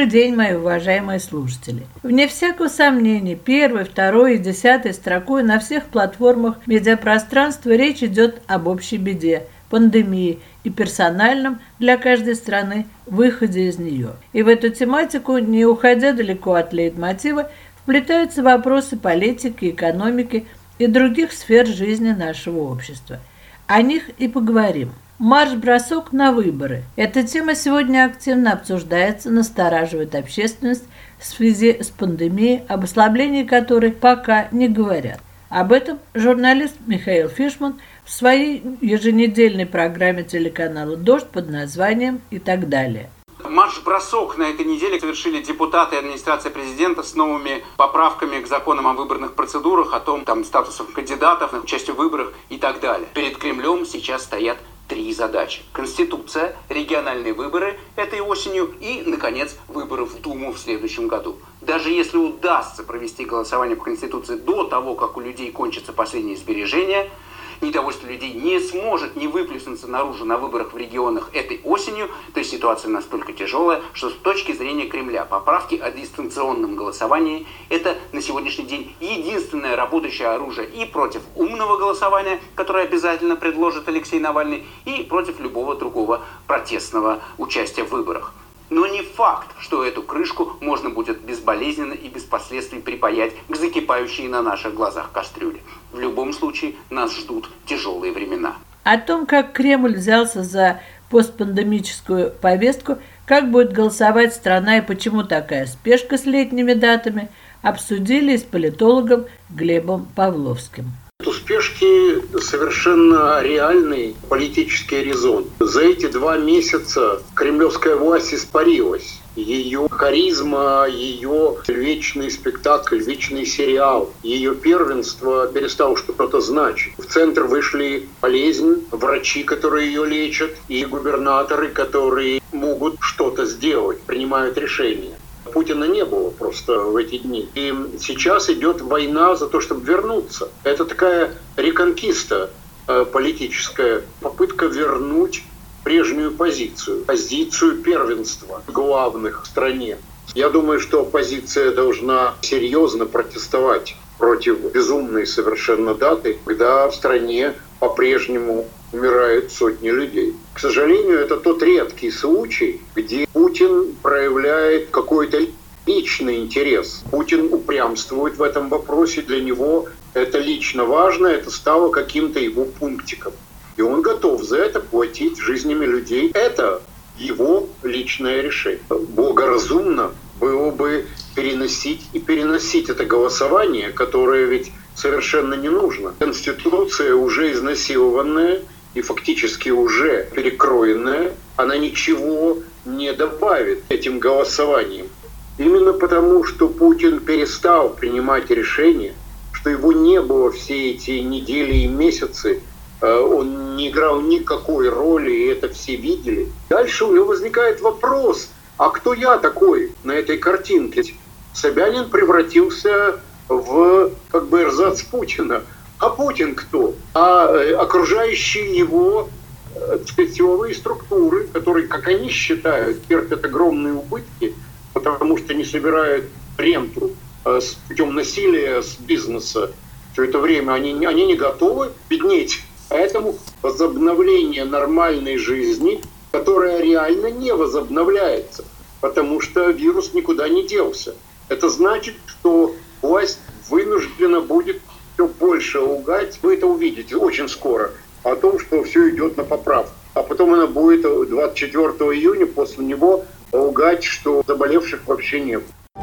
Добрый день, мои уважаемые слушатели. Вне всякого сомнения, первой, второй и 10 строкой на всех платформах медиапространства речь идет об общей беде – пандемии и персональном для каждой страны выходе из нее. И в эту тематику, не уходя далеко от лейтмотива, вплетаются вопросы политики, экономики и других сфер жизни нашего общества. О них и поговорим. Марш-бросок на выборы. Эта тема сегодня активно обсуждается, настораживает общественность в связи с пандемией, об ослаблении которой пока не говорят. Об этом журналист Михаил Фишман в своей еженедельной программе телеканала «Дождь» под названием «И так далее». Марш-бросок на этой неделе совершили депутаты и администрация президента с новыми поправками к законам о выборных процедурах, о том, статусах кандидатов на участие в выборах и так далее. Перед Кремлем сейчас стоят 3 задачи. Конституция, региональные выборы этой осенью и, наконец, выборы в Думу в следующем году. Даже если удастся провести голосование по Конституции до того, как у людей кончатся последние сбережения, недовольство людей не сможет не выплеснуться наружу на выборах в регионах этой осенью, то есть ситуация настолько тяжелая, что с точки зрения Кремля поправки о дистанционном голосовании – это на сегодняшний день единственное работающее оружие и против умного голосования, которое обязательно предложит Алексей Навальный, и против любого другого протестного участия в выборах. Но не факт, что эту крышку можно будет безболезненно и без последствий припаять к закипающей на наших глазах кастрюле. В любом случае, нас ждут тяжелые времена. О том, как Кремль взялся за постпандемическую повестку, как будет голосовать страна и почему такая спешка с летними датами, обсудили с политологом Глебом Павловским. Успешки совершенно реальный политический резон. За эти 2 месяца кремлевская власть испарилась. Ее харизма, ее вечный спектакль, вечный сериал, ее первенство перестало что-то значить. В центр вышли болезнь, врачи, которые ее лечат, и губернаторы, которые могут что-то сделать, принимают решения. Путина не было просто в эти дни. И сейчас идет война за то, чтобы вернуться. Это такая реконкиста политическая, попытка вернуть прежнюю позицию первенства главных в стране. Я думаю, что оппозиция должна серьезно протестовать против безумной совершенно даты, когда в стране по-прежнему умирают сотни людей. К сожалению, это тот редкий случай, где Путин проявляет какой-то личный интерес. Путин упрямствует в этом вопросе, для него это лично важно, это стало каким-то его пунктиком. И он готов за это платить жизнями людей. Это его личное решение. Благоразумно было бы переносить это голосование, которое ведь совершенно не нужно. Конституция уже изнасилованная и фактически уже перекроенная, она ничего не добавит этим голосованием. Именно потому, что Путин перестал принимать решения, что его не было все эти недели и месяцы, он не играл никакой роли, и это все видели. Дальше у него возникает вопрос, а кто я такой на этой картинке? Собянин превратился в эрзац Путина. А Путин кто? А окружающие его силовые структуры, которые, как они считают, терпят огромные убытки, потому что не собирают ренту с путем насилия с бизнеса все это время, они не готовы беднеть. Поэтому возобновление нормальной жизни, которая реально не возобновляется, потому что вирус никуда не делся. Это значит, что власть вынуждена будет все больше лгать. Вы это увидите очень скоро, о том, что все идет на поправку. А потом она будет 24 июня после него лгать, что заболевших вообще нет.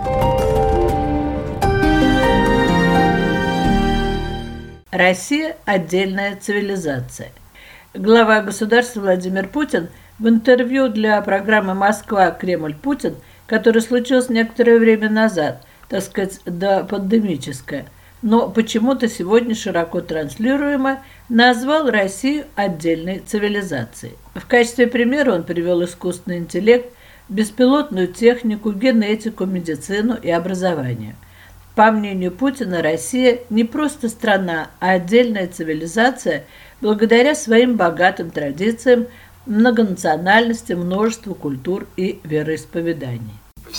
Россия – отдельная цивилизация. Глава государства Владимир Путин в интервью для программы «Москва. Кремль. Путин», которое случилось некоторое время назад, так сказать, допандемическое, но почему-то сегодня широко транслируемое, назвал Россию отдельной цивилизацией. В качестве примера он привел искусственный интеллект, беспилотную технику, генетику, медицину и образование. По мнению Путина, Россия не просто страна, а отдельная цивилизация благодаря своим богатым традициям, многонациональности, множеству культур и вероисповеданий.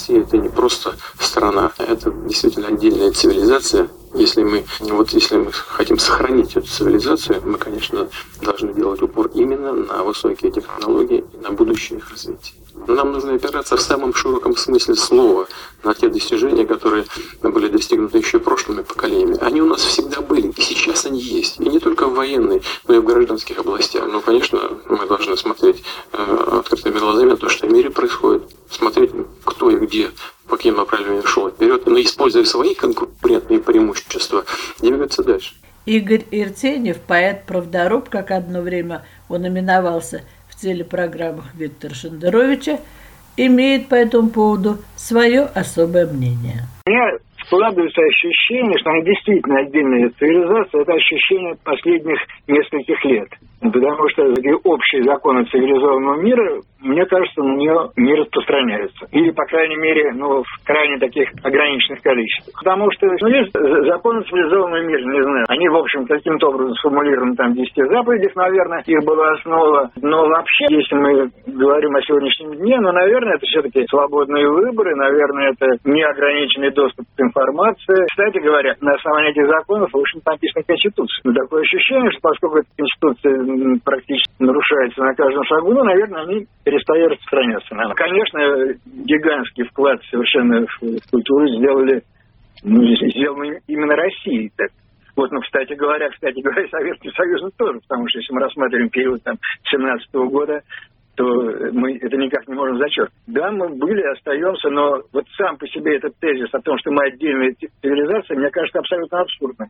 Россия — это не просто страна, это действительно отдельная цивилизация. Если мы хотим сохранить эту цивилизацию, мы, конечно, должны делать упор именно на высокие технологии и на будущее их развития. Нам нужно опираться в самом широком смысле слова на те достижения, которые были достигнуты еще прошлыми поколениями. Они у нас всегда были, и сейчас они есть. И не только в военной, но и в гражданских областях. Но, конечно, мы должны смотреть открытыми глазами на то, что в мире происходит. Смотреть, кто и где, по каким направлениям шел вперед, но используя свои конкурентные преимущества, двигаться дальше. Игорь Иртенев, поэт-правдоруб, как одно время он именовался в телепрограммах Виктора Шендеровича, имеет по этому поводу свое особое мнение. У меня складывается ощущение, что она действительно отдельная цивилизация. Это ощущение последних нескольких лет. Потому что общие законы цивилизованного мира, мне кажется, на нее не распространяются. Или, по крайней мере, в крайне таких ограниченных количествах. Потому что есть законы цивилизованного мира, не знаю. Они, в общем, каким-то образом сформулированы там в 10 заповедях, наверное, их была основа. Но вообще, если мы говорим о сегодняшнем дне, наверное, это все-таки свободные выборы, наверное, это неограниченный доступ к информации. Кстати говоря, на основании этих законов, в общем, написана Конституция. Но такое ощущение, что поскольку эта Конституция практически нарушается на каждом шагу, наверное, они перестают распространяться. Конечно, гигантский вклад совершенно в культуру сделали именно Россией. Так. Кстати говоря, Советский Союз тоже, потому что если мы рассматриваем период 17-го года, то мы это никак не можем зачеркнуть. Да, мы были, остаемся, но сам по себе этот тезис о том, что мы отдельная цивилизация, мне кажется абсолютно абсурдным.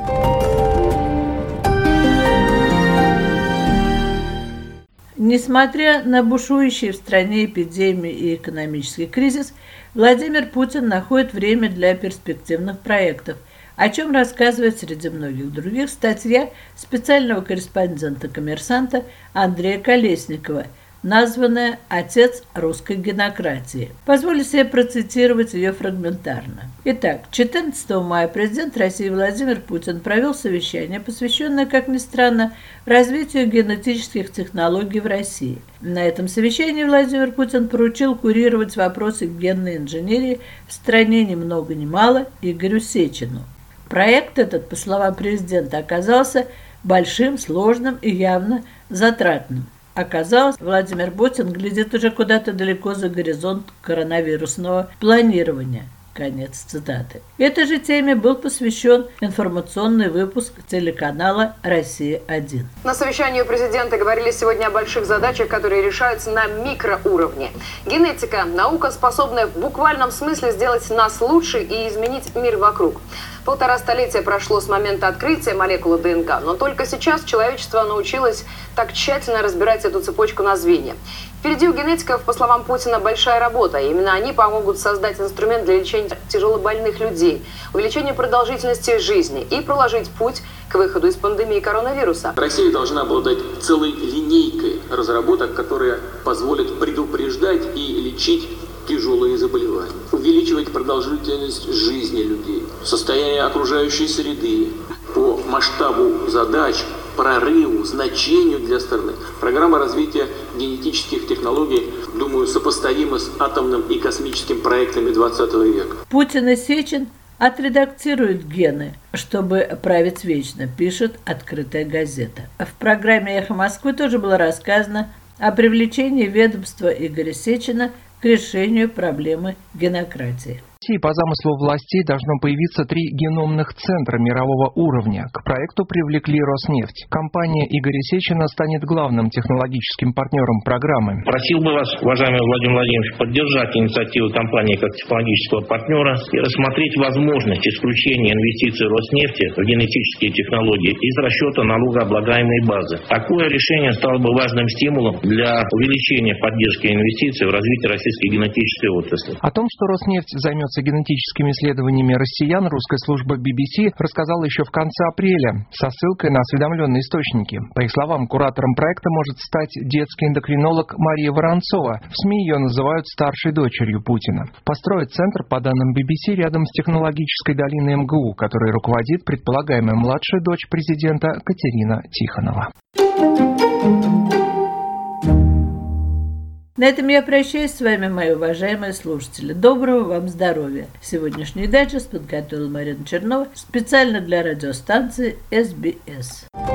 Несмотря на бушующие в стране эпидемии и экономический кризис, Владимир Путин находит время для перспективных проектов, о чем рассказывает среди многих других статья специального корреспондента «Коммерсанта» Андрея Колесникова, названная «Отец русской генократии». Позволю себе процитировать ее фрагментарно. Итак, 14 мая президент России Владимир Путин провел совещание, посвященное, как ни странно, развитию генетических технологий в России. На этом совещании Владимир Путин поручил курировать вопросы генной инженерии в стране ни много ни мало Игорю Сечину. Проект этот, по словам президента, оказался большим, сложным и явно затратным. Оказалось, Владимир Путин глядит уже куда-то далеко за горизонт коронавирусного планирования. Конец цитаты. Этой же теме был посвящен информационный выпуск телеканала «Россия-1». На совещании у президента говорили сегодня о больших задачах, которые решаются на микроуровне. Генетика – наука, способная в буквальном смысле сделать нас лучше и изменить мир вокруг. 1,5 столетия прошло с момента открытия молекулы ДНК, но только сейчас человечество научилось так тщательно разбирать эту цепочку на звенья. Впереди у генетиков, по словам Путина, большая работа. Именно они помогут создать инструмент для лечения тяжелобольных людей, увеличения продолжительности жизни и проложить путь к выходу из пандемии коронавируса. Россия должна обладать целой линейкой разработок, которые позволят предупреждать и лечить тяжелые заболевания, увеличивать продолжительность жизни людей, состояние окружающей среды, по масштабу задач, прорыву, значению для страны. Программа развития генетических технологий, думаю, сопоставима с атомным и космическим проектами 20 века. Путин и Сечин отредактируют гены, чтобы править вечно, пишет «Открытая газета». В программе «Эхо Москвы» тоже было рассказано о привлечении ведомства Игоря Сечина к решению проблемы генократии. По замыслу властей должно появиться 3 геномных центра мирового уровня. К проекту привлекли Роснефть. Компания Игоря Сечина станет главным технологическим партнером программы. Просил бы вас, уважаемый Владимир Владимирович, поддержать инициативу компании как технологического партнера и рассмотреть возможность исключения инвестиций Роснефти в генетические технологии из расчета налогооблагаемой базы. Такое решение стало бы важным стимулом для увеличения поддержки инвестиций в развитие российской генетической отрасли. О том, что Роснефть займется генетическими исследованиями россиян, русская служба BBC рассказала еще в конце апреля со ссылкой на осведомленные источники. По их словам, куратором проекта может стать детский эндокринолог Мария Воронцова. В СМИ ее называют старшей дочерью Путина. Построит центр, по данным BBC, рядом с технологической долиной МГУ, которой руководит предполагаемая младшая дочь президента Катерина Тихонова. На этом я прощаюсь с вами, мои уважаемые слушатели. Доброго вам здоровья. Сегодняшний дайджест подготовила Марина Чернова специально для радиостанции СБС.